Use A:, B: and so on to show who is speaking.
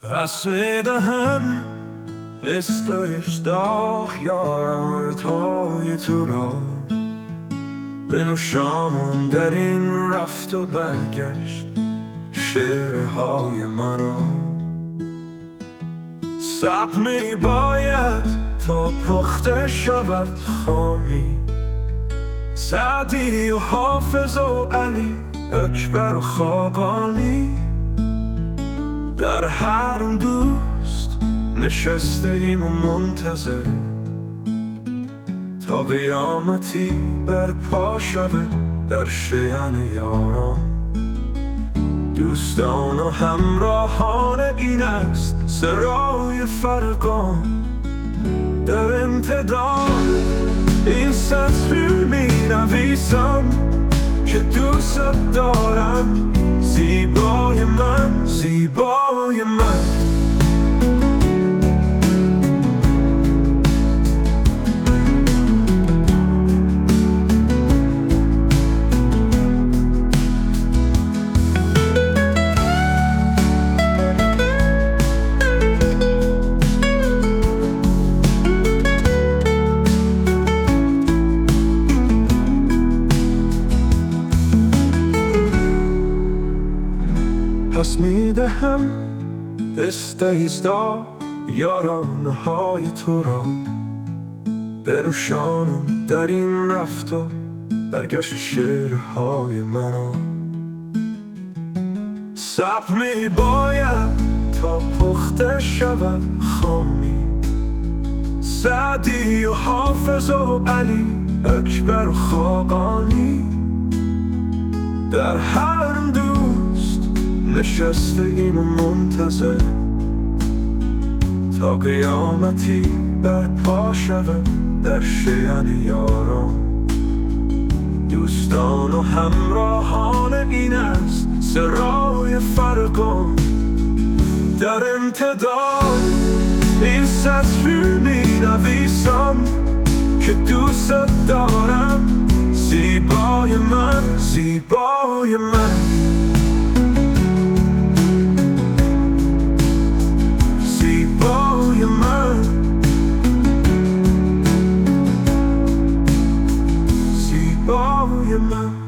A: پس میدهم استایش داغ یارم رتای تو را بنوشانم در این رفت و برگشت شعرهای مرا. صبر می باید تا پخته شود خامی، سعدی و حافظ و علی اکبر و خاقانی. در هر دوست نشسته ایم و منتظر تا قیامتی برپا شود در شیان یاران. دوستان و همراهان این است سرای فرقان، در امتداد این سطر می نویسم که دوست دارم زیبای من، زیبای من. پس میدهم استیزدا یارانه های تو را بروشانم در این رفت و برگشت شعرهای مرا. صبر می باید تا پخته شود خامی، سعدی و حافظ و علی اکبر و خاقانی. در هر دوست نشسته ایم و منتظر تا قیامتی برپا شود در شیان یاران. دوستان و همراهان این است سرای فرقان، در امتداد این سطر می نویسم که دوست دارم زیبای من، زیبای من. زیبای من، زیبای من.